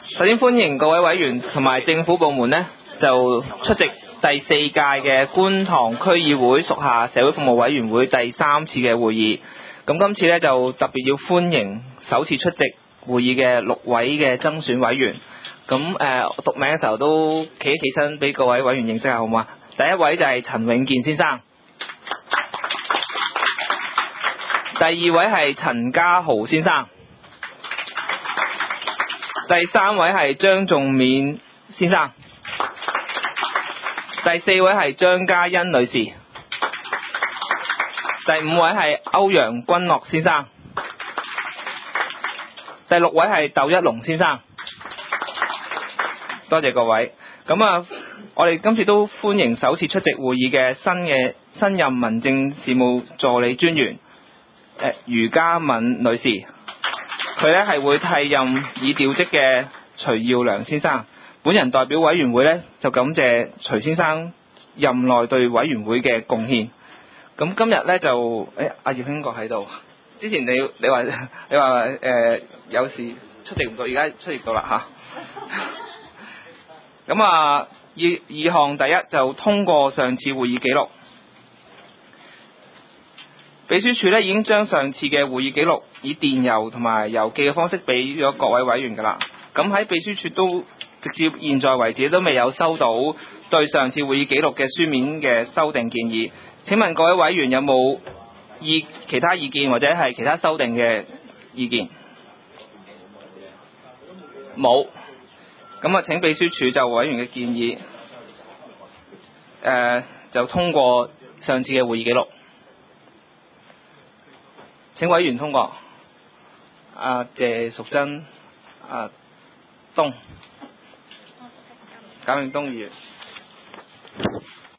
首先歡迎各位委員同埋政府部門呢，就出席第4屆嘅觀塘區議會屬下社會服務委員會第3次嘅會議。咁今次呢，就特別要歡迎首次出席會議嘅6位嘅增選委員。咁讀名嘅時候都企一企身俾各位委員認識下好嗎？第一位就係陳永健先生，第二位係陳家豪先生，第3位係張仲勉先生，第4位係張嘉欣女士，第5位係歐陽君樂先生，第6位係竇一龍先生。多謝各位。咁我哋今次都歡迎首次出席會議嘅新任民政事務助理專員余嘉敏女士，佢呢係會替任已調職嘅徐耀良先生。本人代表委員會呢，就感謝徐先生任內對委員會嘅貢獻。咁今日呢，就阿葉興國喺度，之前你話有事出席唔到，而家出席到啦嚇。咁二項第一就通過上次會議記錄。秘書處呢已經將上次嘅會議記錄以電郵同埋郵寄嘅方式俾咗各位委員㗎啦。咁喺秘書處都直至現在為止都未有收到對上次會議記錄嘅書面嘅修訂建議。請問各位委員有冇其他意見或者係其他修訂嘅意見？冇。咁請秘書處就委員嘅建議就通過上次嘅會議記錄。請委員通過。謝淑珍、簡永東議員。